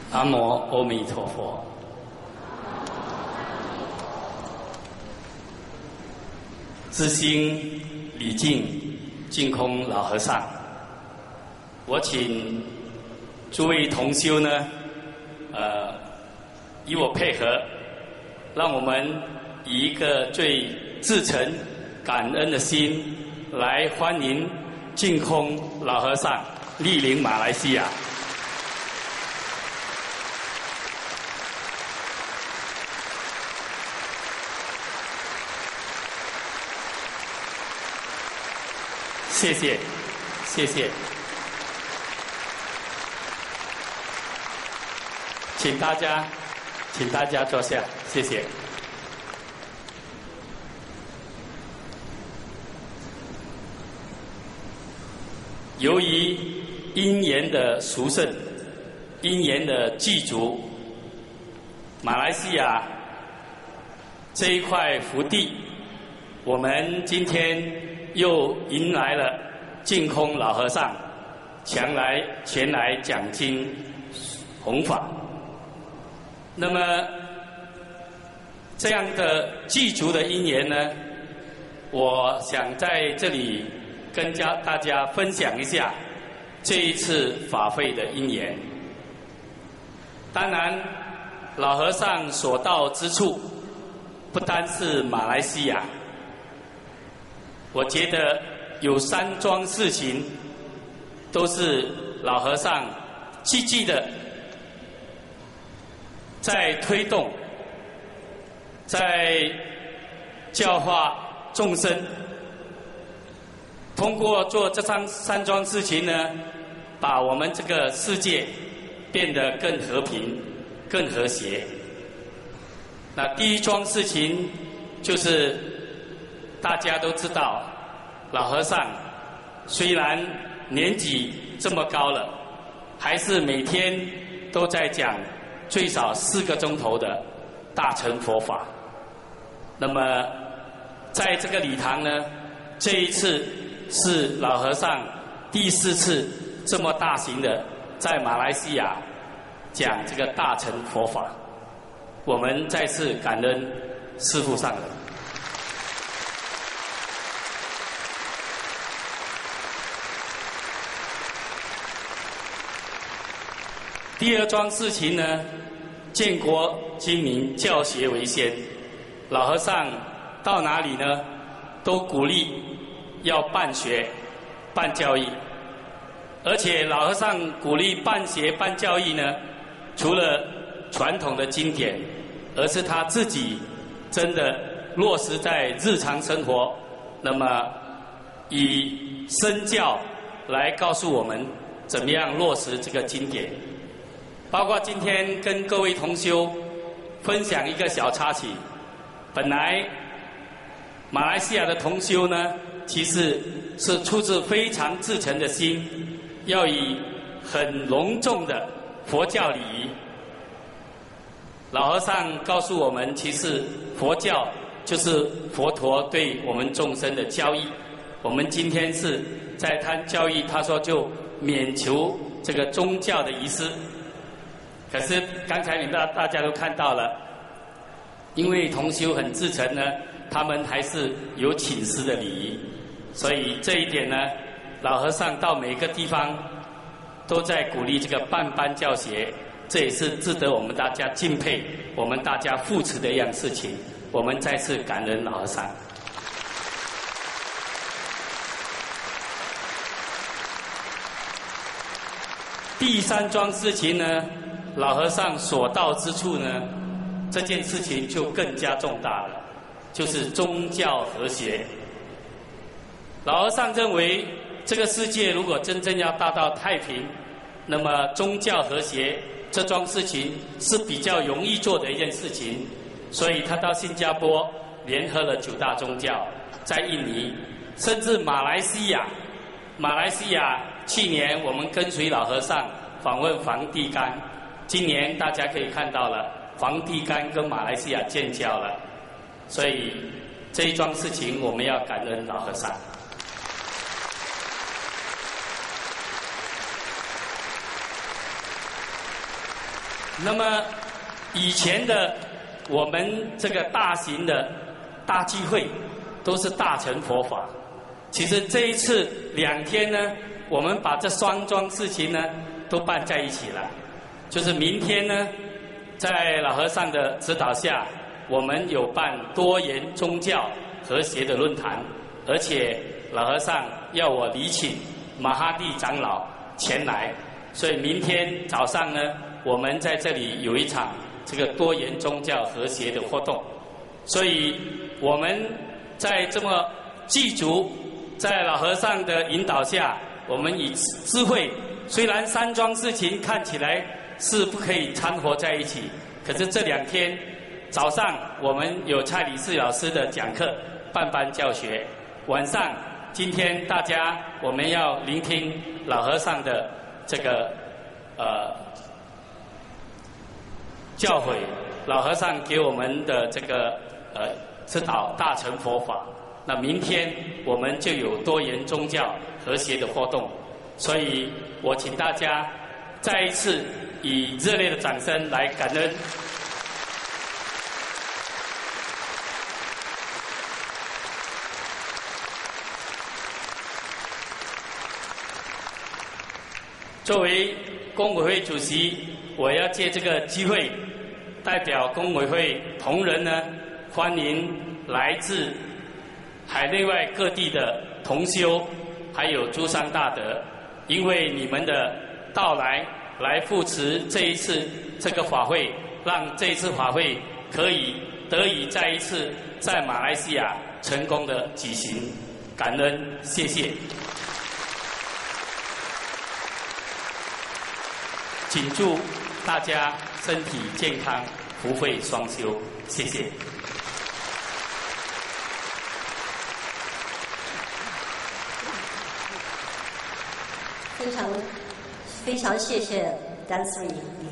南无阿弥陀佛。知心礼敬净空老和尚，我请诸位同修呢，与我配合，让我们以一个最至诚感恩的心来欢迎净空老和尚莅临马来西亚。谢谢，谢谢，请大家坐下，谢谢。由于因缘的殊胜，因缘的具足，马来西亚这一块福地，我们今天又迎来了净空老和尚前来讲经弘法。那么这样的具足的因缘呢，我想在这里跟大家分享一下这一次法会的因缘。当然，老和尚所到之处，不单是马来西亚。我觉得有3桩事情都是老和尚积极的在推动，在教化众生。通过做这3桩事情呢，把我们这个世界变得更和平、更和谐。那第一桩事情就是大家都知道，老和尚虽然年纪这么高了，还是每天都在讲最少4个钟头的大乘佛法。那么在这个礼堂呢，这一次是老和尚第4次这么大型的在马来西亚讲这个大乘佛法，我们再次感恩师父上人。第2桩事情呢，建国精明，教学为先。老和尚到哪里呢，都鼓励要办学、办教育。而且老和尚鼓励办学、办教育呢，除了传统的经典，而是他自己真的落实在日常生活，那么以身教来告诉我们怎么样落实这个经典。包括今天跟各位同修分享一个小插曲，本来马来西亚的同修呢，其实是出自非常至诚的心，要以很隆重的佛教礼仪。老和尚告诉我们，其实佛教就是佛陀对我们众生的教义。我们今天是在谈教义，他说就免除这个宗教的仪式。可是刚才大家都看到了，因为同修很至诚呢，他们还是有请示的礼仪，所以这一点呢，老和尚到每个地方都在鼓励这个办班教学，这也是值得我们大家敬佩、我们大家扶持的一样事情。我们再次感恩老和尚。第3桩事情呢，老和尚所到之处呢，这件事情就更加重大了，就是宗教和谐。老和尚认为，这个世界如果真正要达到太平，那么宗教和谐这桩事情是比较容易做的一件事情。所以他到新加坡联合了9大宗教，在印尼，甚至马来西亚。去年我们跟随老和尚访问梵蒂冈，今年大家可以看到了，梵蒂冈跟马来西亚建交了，所以这一桩事情我们要感恩老和尚。 那么以前的我们这个大型的大聚会都是大乘佛法，其实这一次2天呢，我们把这双桩事情呢都办在一起了。就是明天呢，在老和尚的指导下，我们有办多元宗教和谐的论坛，而且老和尚要我礼请马哈蒂长老前来，所以明天早上呢，我们在这里有一场这个多元宗教和谐的活动。所以我们在这么祭祖，在老和尚的引导下，我们以智慧，虽然3桩事情看起来是不可以掺和在一起，可是这2天早上我们有蔡理事老师的讲课，办班教学，晚上今天大家我们要聆听老和尚的这个教诲，老和尚给我们的这个指导大乘佛法。那明天我们就有多元宗教和谐的活动，所以我请大家再一次以热烈的掌声来感恩。作为公委会主席，我要借这个机会，代表公委会同仁呢，欢迎来自海内外各地的同修，还有诸上大德，因为你们的到来，来扶持这一次这个法会，让这一次法会可以得以再一次在马来西亚成功的举行，感恩，谢谢。请祝大家身体健康，福慧双修，谢谢。 非常谢谢丹斯里